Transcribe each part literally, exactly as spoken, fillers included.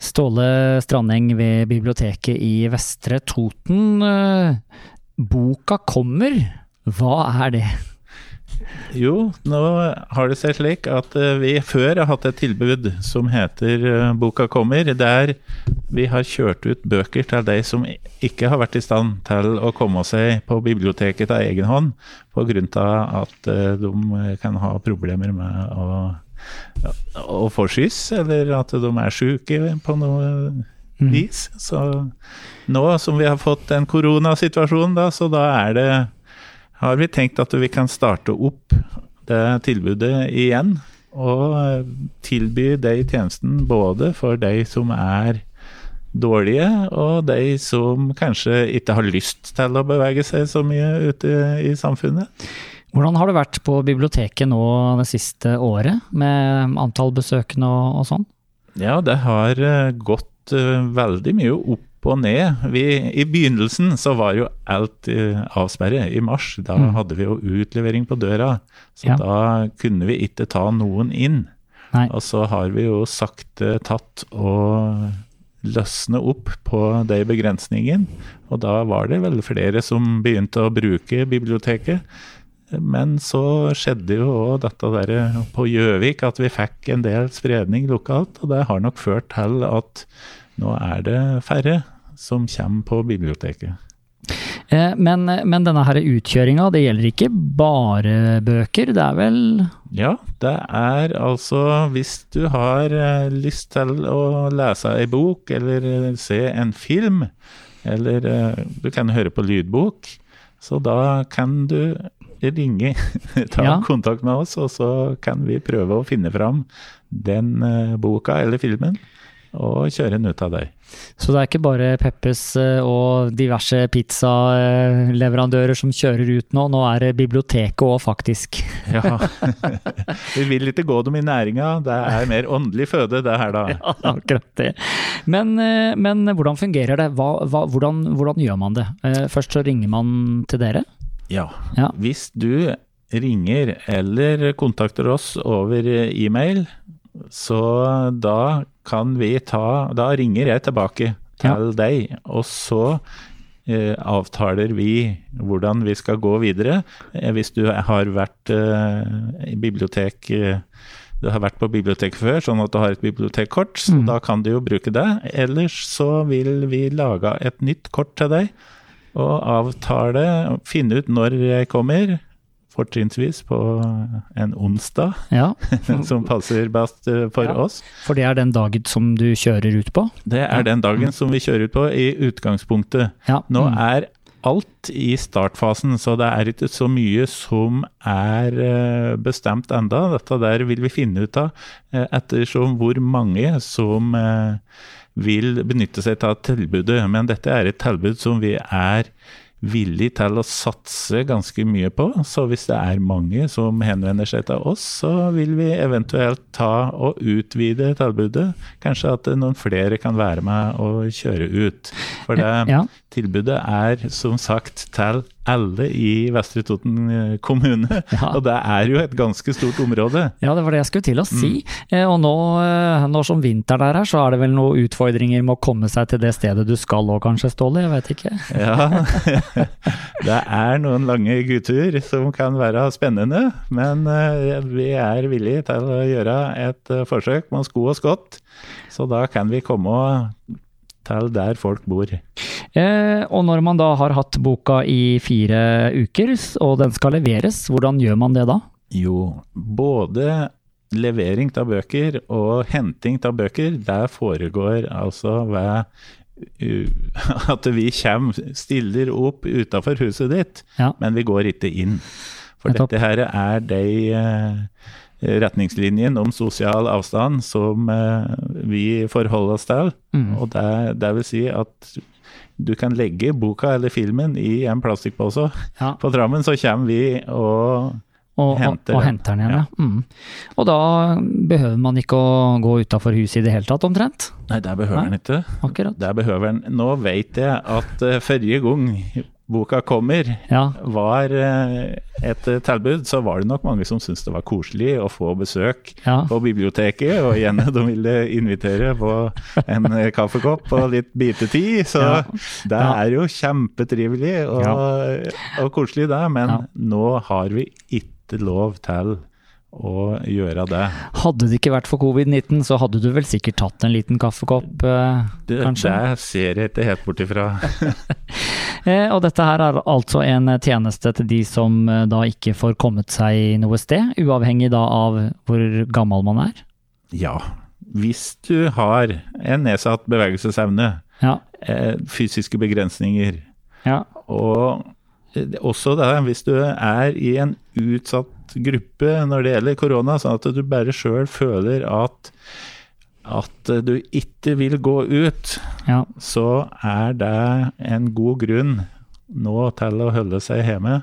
Ståle Strandeng ved biblioteket i Vestre Toten. Boka kommer. Hva er det? Jo, nå har det seg slik at vi før har hatt et tilbud som heter Boka kommer, der vi har kjørt ut bøker til de som ikke har vært i stand til å komme seg på biblioteket av egen hånd, på grunn av at de kan ha problemer med å å få skyss, eller at de er syke på noe vis. Mm. Så nå som vi har fått en koronasituasjon da, så da er det, har vi tenkt at vi kan starte opp det tilbudet igjen, og tilby de tjenesten både for de som er dårlige, og de som kanskje ikke har lyst til å bevege seg så mye ute i samfunnet. Hvordan har det vært på biblioteket nå det siste året, med antall besøkende og, og sånn? Ja, det har gått uh, veldig mye opp og ned. Vi, I begynnelsen så var jo alt uh, avsperret. I mars, da mm. hadde vi jo utlevering på døra, så ja. Da kunne vi ikke ta noen inn. Nei. Og så har vi jo sakte tatt og løsne opp på de begrensningen, og da var det vel flere som begynte å bruke biblioteket. Men så skjedde jo også dette der på Gjøvik, at vi fikk en del spredning lokalt, og det har nok ført til at nå er det færre som kommer på biblioteket. Eh, men, men denne her utkjøringen, det gjelder ikke bare bøker, det er vel? Ja, det er altså, hvis du har lyst til å lese en bok, eller se en film, eller du kan høre på lydbok, så da kan du ringe, ta ja. kontakt med oss, og så kan vi prøve å finne fram den uh, boka eller filmen, og kjøre den ut av deg. Så det er ikke bare Peppes uh, og diverse pizzaleverandører som kjører ut nå, nå er det biblioteket også faktisk. Ja, vi vil ikke gå dem i næringa, det er mer åndelig føde det her da. Ja, akkurat det. Men, uh, men hvordan fungerer det? Hva, hva, hvordan, hvordan gjør man det? Uh, først så ringer man til dere? Ja. ja, hvis du ringer eller kontakter oss over e-mail, så da kan vi ta, da ringer jeg tilbake til ja. deg, og så eh, avtaler vi hvordan vi skal gå videre. Eh, hvis du har vært eh, i bibliotek, eh, du har vært på biblioteket før, sånn at du har et bibliotekkort, så mm. da kan du jo bruke det. Ellers så vil vi lage et nytt kort til deg, og avtale, finne ut når jeg kommer, fortrinnsvis på en onsdag, ja. som passer best for ja. oss. For det er den dagen som du kjører ut på? Det er ja. den dagen som vi kjører ut på i utgangspunktet. Ja. Nå er alt i startfasen, så det er ikke så mye som er bestemt enda. Dette der vil vi finne ut av ettersom hvor mange som vil benytte seg av tilbudet, men dette er et tilbud som vi er villig til å satse ganske mye på, så hvis det er mange som henvender seg til oss, så vil vi eventuelt ta og utvide tilbudet, kanskje at noen flere kan være med og kjøre ut, for det ja. tilbudet er som sagt til alle i Vestre Toten kommune, ja. og det er jo et ganske stort område. Ja, det var det jeg skulle til å si. Mm. Og nå, nå som vinter der her, så er det vel noen utfordringer med å komme seg til det stedet du skal også, kanskje, Ståle? Jeg vet ikke. Ja, det er noen lange gutter som kan være spennende, men vi er villige til å gjøre et forsøk med sko og skott, så da kan vi komme til der folk bor. Eh, og når man da har hatt boka i fire uker, og den skal leveres, hvordan gjør man det da? Jo, både levering av bøker og henting av bøker, der foregår altså ved uh, at vi kommer, stiller opp utenfor huset ditt, ja. men vi går ikke inn. For dette her er de uh, retningslinjen om sosial avstand som uh, vi forholder oss til, mm. og det, det vil si at du kan legge boka eller filmen i en plastikkpose ja. på trammen, så kommer vi og, og henter den. Og henter den igjen, ja. ja. Mm. Og da behøver man ikke å gå utenfor huset i det hele tatt, omtrent? Nei, det behøver den ikke. Akkurat. Det behøver den. Nå vet jeg at uh, forrige gang boka kommer, ja. var et tilbud, så var det nok mange som syntes det var koselig å få besøk ja. på biblioteket, og igjen de ville invitere på en kaffekopp og litt bitetid, så ja. det ja. er jo kjempetrivelig og, ja. og koselig det, men ja. nå har vi ikke lov til å gjøre det. Hadde det ikke vært for covid nitten, så hadde du vel sikkert tatt en liten kaffekopp, eh, det, kanskje? Det ser jeg ikke helt bort ifra. eh, og dette her er altså en tjeneste til de som eh, da ikke får kommet seg noe sted, uavhengig da av hvor gammel man er? Ja, hvis du har en nedsatt bevegelsesevne, ja. eh, fysiske begrensninger, ja. og også da, hvis du er i en utsatt gruppe når det gjelder korona, sånn at du bare selv føler at, at du ikke vil gå ut, ja. så er det en god grunn nå til å holde seg hjemme,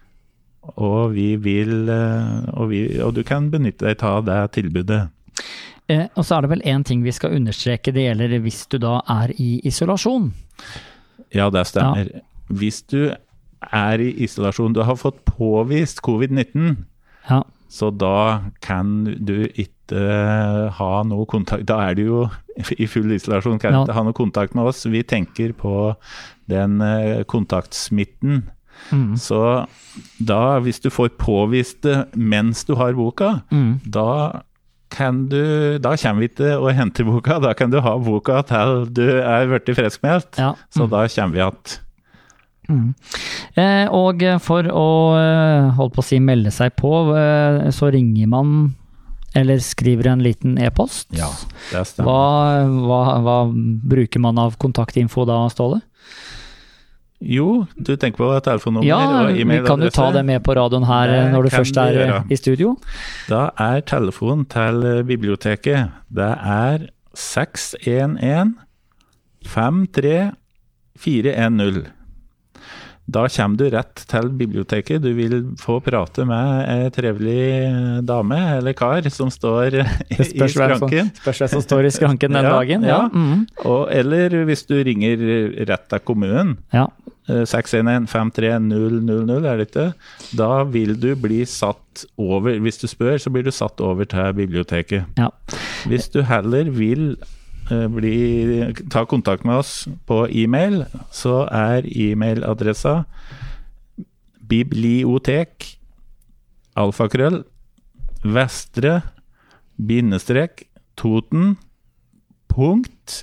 og vi vil, og, vi, og du kan benytte deg av det tilbudet. Eh, og så er det vel en ting vi skal understreke, det gjelder hvis du da er i isolasjon. Ja, det stemmer. Ja. Hvis du er i isolasjon, du har fått påvist covid nitten, ja. så da kan du ikke ha noe kontakt, da er du jo i full isolasjon, kan ja. ikke ha noe kontakt med oss. Vi tenker på den kontaktsmitten. Mm. Så da, hvis du får påvist det mens du har boka, mm. da kan du, da kommer vi til å hente boka, da kan du ha boka til du er blitt friskmeldt, ja. mm. så da kommer vi at Mm. Eh, og for å holde på å si melde seg på, eh, så ringer man eller skriver en liten e-post. Ja, det stemmer. Hva, hva, hva bruker man av kontaktinfo da, Ståle? Jo, du tenker på telefonnummer ja, og e-mailadresse. Ja, kan du ta det med på radioen her det når du først er gjøre. I studio? Da er telefonen til biblioteket, det er seks en en fem tre fire en null. Da kommer du rett til biblioteket. Du vil få prate med en trevelig dame eller kar som står i skranken. Spørs hvem som står i skranken den ja, dagen. Ja. Ja. Mm. Og, eller hvis du ringer rett til kommunen, ja. seks en en fem tre null null null, er det ikke? Da vil du bli satt over, hvis du spør, så blir du satt over til biblioteket. Ja. Hvis du heller vil Bli, ta kontakt med oss på e-mail, så er e-mailadressa bibliotek alfakrøll vestre bindestrek Toten punkt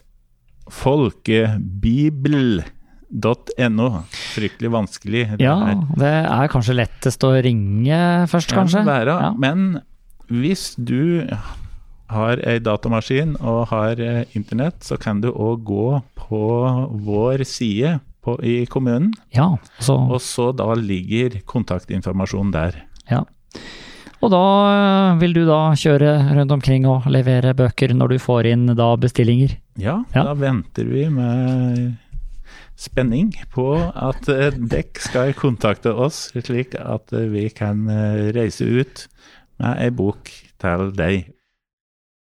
folkebibel punktum no. Fryktelig vanskelig. Det ja, er. Det er kanskje lettest å ringe først, kanskje. Være, ja. Men hvis du har en datamaskin og har internett, så kan du også gå på vår side på, i kommunen. Ja, så. Og så da ligger kontaktinformasjon der. Ja. Og da vil du da kjøre rundt omkring og levere bøker når du får inn da bestillinger? Ja, ja. Da venter vi med spenning på at dekk skal kontakte oss, slik at vi kan reise ut med en bok til deg.